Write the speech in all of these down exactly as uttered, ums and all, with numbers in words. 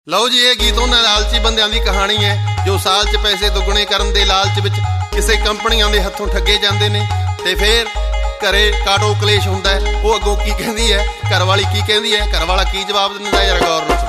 ਲਓ ਜੀ, ਇਹ ਗੀਤ ਉਹਨਾਂ ਲਾਲਚੀ ਬੰਦਿਆਂ ਦੀ ਕਹਾਣੀ ਹੈ ਜੋ ਸਾਲ 'ਚ ਪੈਸੇ ਦੁੱਗਣੇ ਕਰਨ ਦੇ ਲਾਲਚ ਵਿੱਚ ਕਿਸੇ ਕੰਪਨੀਆਂ ਦੇ ਹੱਥੋਂ ਠੱਗੇ ਜਾਂਦੇ ਨੇ ਤੇ ਫਿਰ ਘਰੇ ਕਾਟੋ ਕਲੇਸ਼ ਹੁੰਦਾ ਹੈ। ਉਹ ਅੱਗੋਂ ਕੀ ਕਹਿੰਦੀ ਹੈ, ਘਰ ਵਾਲੀ ਕੀ ਕਹਿੰਦੀ ਹੈ, ਘਰ ਵਾਲਾ ਕੀ ਜਵਾਬ ਦਿੰਦਾ, ਯਾਰ ਗੌਰ ਨਾਲ ਸੁਣੋ।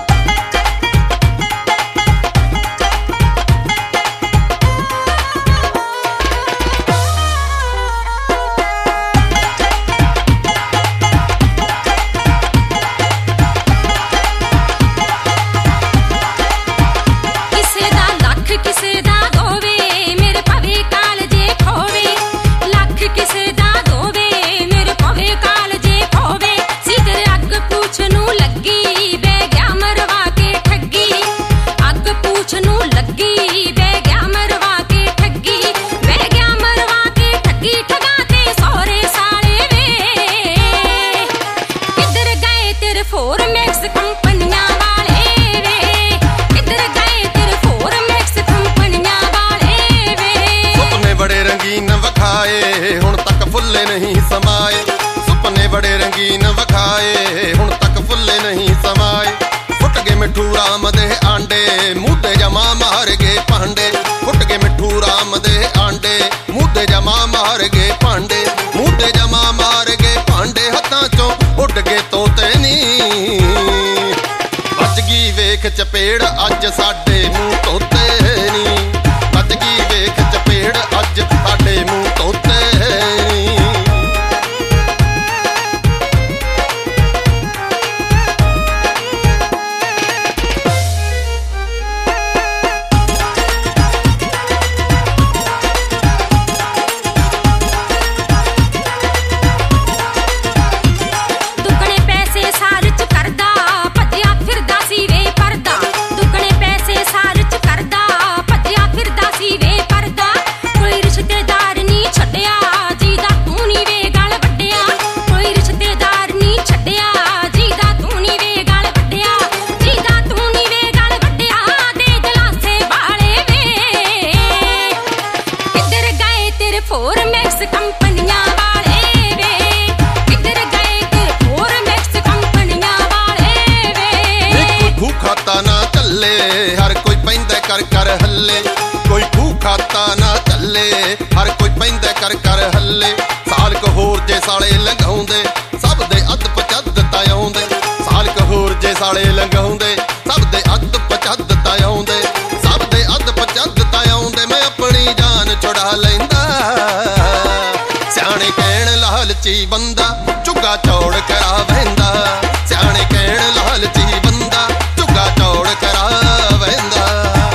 ਹੁਣ ਤੱਕ ਫੁੱਲੇ ਨਹੀਂ ਸਮਾਏ, ਸੁਪਨੇ ਬੜੇ ਰੰਗੀਨ ਵਿਖਾਏ, ਹੁਣ ਤੱਕ ਫੁੱਲੇ ਨਹੀਂ ਸਮਾਏ। ਫੁੱਟ ਗਏ ਮਿੱਠੂ ਰਾਮ ਦੇ ਆਂਡੇ, ਮੂੰਹ ਤੇ ਜਮਾ ਮਾਰ ਗਏ ਭਾਂਡੇ। ਫੁੱਟ ਗਏ ਮਿੱਠੂ ਰਾਮ ਦੇ ਆਂਡੇ, ਮੂੰਹ ਤੇ ਜਮਾ ਮਾਰ ਗਏ ਭਾਂਡੇ। ਮੂੰਹ ਤੇ ਜਮਾ ਮਾਰ ਗਏ ਭਾਂਡੇ, ਹੱਥਾਂ ਚੋਂ ਉੱਡ ਗਏ ਤੋਤੇ ਨੀ। ਵੱਜ ਗਈ ਵੇਖ ਚਪੇੜ ਅੱਜ ਸਾਡੇ ਮੂੰਹ ਤੋਤੇ ਨੀ। ਵੱਜ ਗਈ ਵੇਖ ਚਪੇੜ ਅੱਜ ਸਾਡੇ ਮੂੰਹ ਤੋਤੇ। ਹਰ ਕੋਈ ਪੈਂਦਾ ਕਰ ਕਰ ਹੱਲੇ, ਕੋਈ ਖੂਹ ਖਾਤਾ ਨਾ ਚੱਲੇ, ਹਰ ਕੋਈ ਪੈਂਦਾ ਕਰ ਕਰ ਹੱਲੇ। ਸਾਲ ਕੁ ਹੋਰ ਜੇ ਸਾਲੇ ਲੰਘਾਉਂਦੇ, ਸਭ ਦੇ ਅੱਧ ਪਚੱਧ ਤਾਂ ਆਉਂਦੇ। ਸਾਲ ਕੁ ਹੋਰ ਜੇ ਸਾਲੇ ਲੰਘਾਉਂਦੇ, ਸਭ ਦੇ ਅੱਧ ਪਚੱਧ ਤਾਂ ਆਉਂਦੇ। ਸਭ ਦੇ ਅੱਧ ਪਚੱਧ ਤਾਂ ਆਉਂਦੇ, ਮੈਂ ਆਪਣੀ ਜਾਨ ਛੁਡਾ ਲੈਂਦਾ। ਸਿਆਣੇ ਕਹਿਣ ਲਾਲਚੀ ਬੰਦਾ ਝੁੱਗਾ ਚੌੜ ਕਰਾ ਵਹਿੰਦਾ। ਸਿਆਣੇ ਕਹਿਣ ਲਾਲਚੀ ਬੰਦਾ ਝੁੱਗਾ ਚੌੜ ਕਰਾ ਵਹਿੰਦਾ।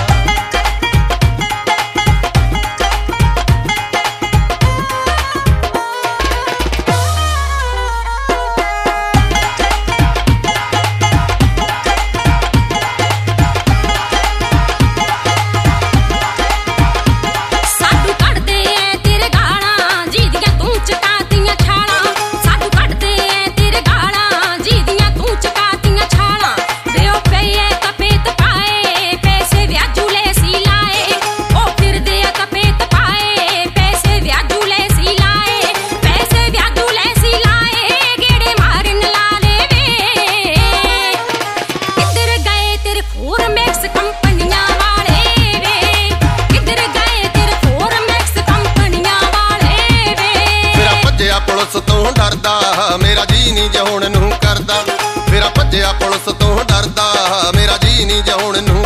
ਪੁਲਿਸ ਤੋਂ ਡਰਦਾ ਮੇਰਾ ਜੀ ਨੀ ਜਿਉਣ ਨੂੰ ਕਰਦਾ। ਮੇਰਾ ਭੱਜਿਆ ਪੁਲਿਸ ਤੋਂ ਡਰਦਾ, ਮੇਰਾ ਜੀ ਨੀ ਜਿਉਣ ਨੂੰ